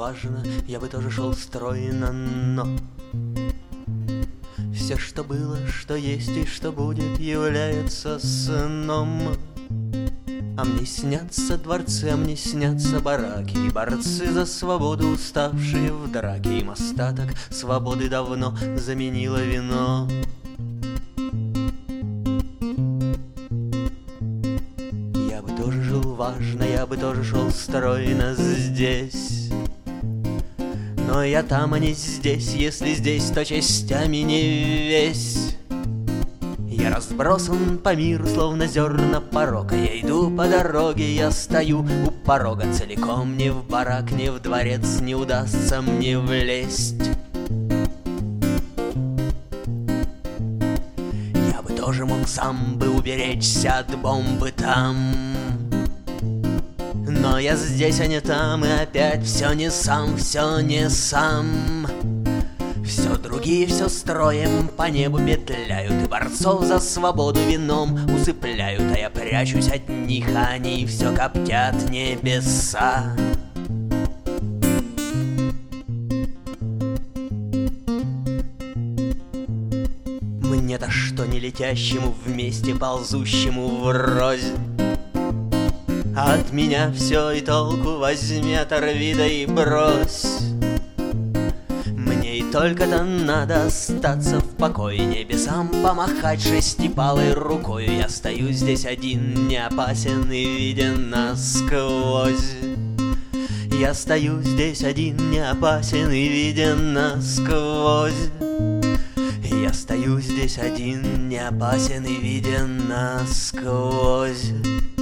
важно, я бы тоже шел стройно, но все, что было, что есть и что будет, является сном. А мне снятся дворцы, а мне снятся бараки, и борцы за свободу, уставшие в драке. Им остаток свободы давно заменило вино. Я бы тоже жил важно, я бы тоже шел стройно здесь, но я там, а не здесь. Если здесь, то частями не весь. Я разбросан по миру, словно зерна порока. Я иду по дороге, я стою у порога. Целиком не в барак, не в дворец не удастся мне влезть. Я бы тоже мог сам бы уберечься от бомбы там, но я здесь, а не там, и опять все не сам, все не сам. Все другие, все строем по небу петляют, и борцов за свободу вином усыпляют. А я прячусь от них, а они все коптят небеса. Мне-то что не летящему вместе, ползущему врозь? От меня все и толку возьми, оторви да и брось. Мне и только-то надо остаться в покое, небесам помахать шестипалой рукою. Я стою здесь один, не опасен и виден насквозь. Я стою здесь один, не опасен и виден насквозь. Я стою здесь один, не опасен и виден насквозь.